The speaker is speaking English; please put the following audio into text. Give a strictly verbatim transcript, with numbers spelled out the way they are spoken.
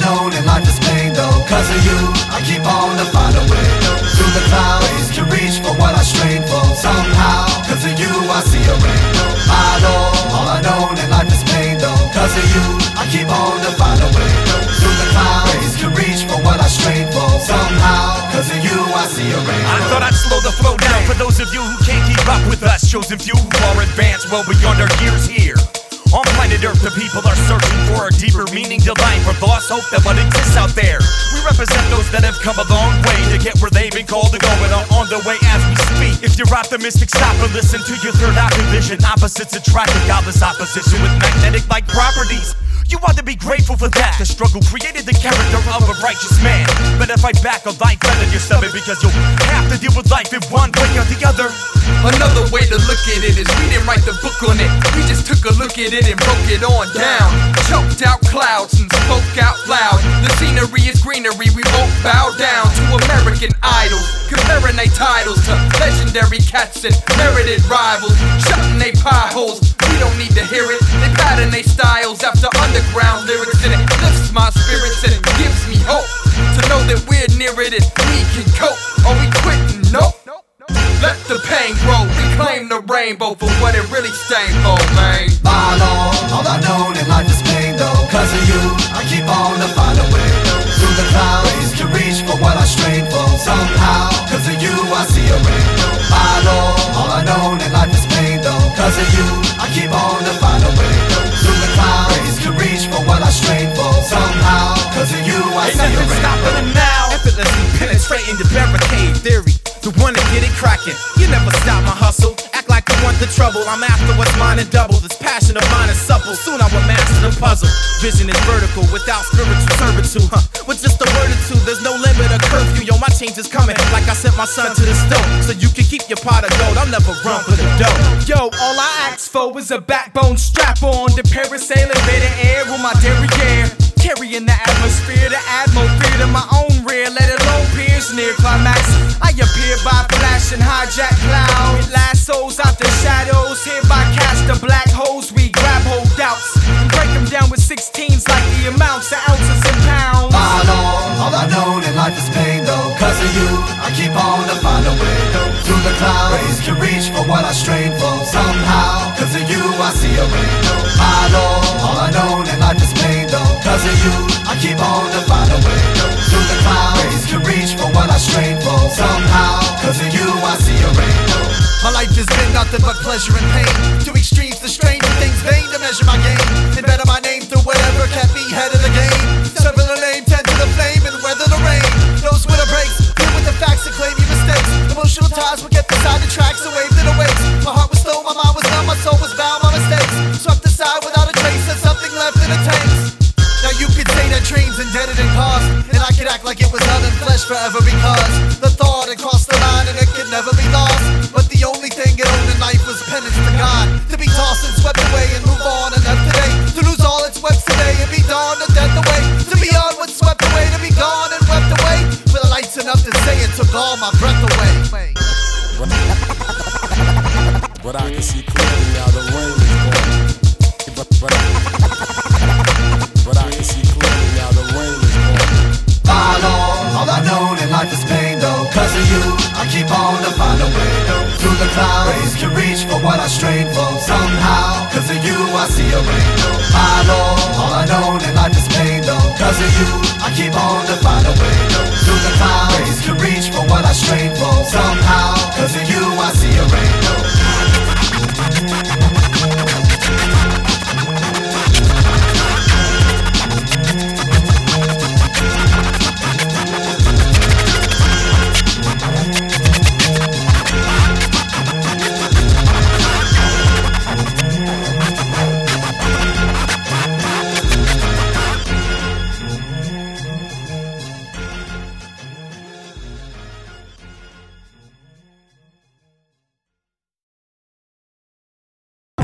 known in life is pain though. Cause of you, I keep on to find a way. Through the clouds, can reach for what I strain for. Somehow, cause of you, I see a rainbow. My Lord, all I know in life is pain though. Cause of you, I keep on to find a way. Through the clouds, can reach for what I strain for. Somehow, cause of you, I see a rainbow. I thought I'd slow the flow down for those of you who can't keep up with us. Chosen few who are advanced well beyond our years here. On planet Earth, the people are searching for a deeper meaning to life, or lost hope that what exists out there. We represent those that have come a long way to get where they've been called to go, and are on the way as we speak. If you're optimistic, stop and listen to your third eye vision. Opposites attract a godless opposition with magnetic-like properties. You ought to be grateful for that. The struggle created the character of a righteous man. Better fight back or life better your stomach, because you'll have to deal with life in one way or the other. Another way to look at it is we didn't write the book on it. We just took a look at it and broke it on down. Choked out clouds and spoke out loud. The scenery is greenery, we won't bow down to American idols, comparing their titles to legendary cats and merited rivals. Shutting they pie holes, we don't need to hear it. They pattern their styles after underground lyrics, and it lifts my spirits and it gives me hope to know that we're near it and we can cope. Are we quitting? Nope. Let the pain grow, reclaim the rainbow for what it really stands for, man. My Lord, all I know in life is pain though. Cause of you, I keep on to find a way. Through the clouds, can reach for what I strain for. Somehow, cause of you, I see a rainbow. My Lord, all I know in life is pain though. Cause of you, I keep on to find a way. Through the clouds, can reach for what I strain for. Somehow, cause of you, I Ain't see a nothing rainbow. stopping them now. Effortlessly penetrating the barricade theory, the one to get it cracking. You never stop my hustle, act like you want the trouble. I'm after what's mine and double. This passion of mine is supple, soon I will master the puzzle. Vision is vertical, without spiritual servitude, huh? With just a word or two, there's no limit or curfew. Yo, my change is coming, like I sent my son to the stove, so you can keep your pot of gold. I'll never run for the dough. Yo, all I ask for is a backbone strap on. The parasailing mid-air with my derriere, carrying the atmosphere, the atmosphere to my own rear. Let it alone pierce near climax. I appear by flash and hijack clouds. Lassos out the shadows, hereby cast the black holes. We grab hold doubts and break them down with sixteens like the amounts of ounces and pounds. My Lord, all I know in life is pain though. Cause of you, I keep on to find a way. Through the clouds, can reach for what I strain for. Somehow, cause of you, I see a rainbow. My Lord, all I know in life is pain though. Cause of you, I keep on to find a way. Through the clouds, can reach for what I strain for. Somehow, cause of you, I see a rainbow. My life has been nothing but pleasure and pain. Two extremes, the strange things vain to measure my game. And better my name through whatever kept me head of the game. Several the lame, tend to the flame and weather the rain. Those with the breaks, deal with the facts and claim your mistakes. Emotional ties will get beside the tracks and wave to the wakes. My heart was stone, my mind was numb, my soul was bound by mistakes. Swept aside without a trace, there's something left in the tanks. Now you could say that trains indebted and cost, and I could act like it was hell and flesh forever, because the thought had crossed the line and it could never be lost. But the only thing it owned in life was penance to God, to be tossed and swept away and move on and left today, to lose all its webs today and be dawned or death away, to be on what's swept away, to be gone and wept away, with the lights enough to say it took all my breath away. But I can see clearly now the rain is gone. But, but, but I can see clearly now the rain is gone. My Lord, all I know in life is pain though. Cause of you, I keep on to find a way. Through the clouds, can reach for what I strain for. Somehow, cause of you, I see a rainbow. My Lord, all I know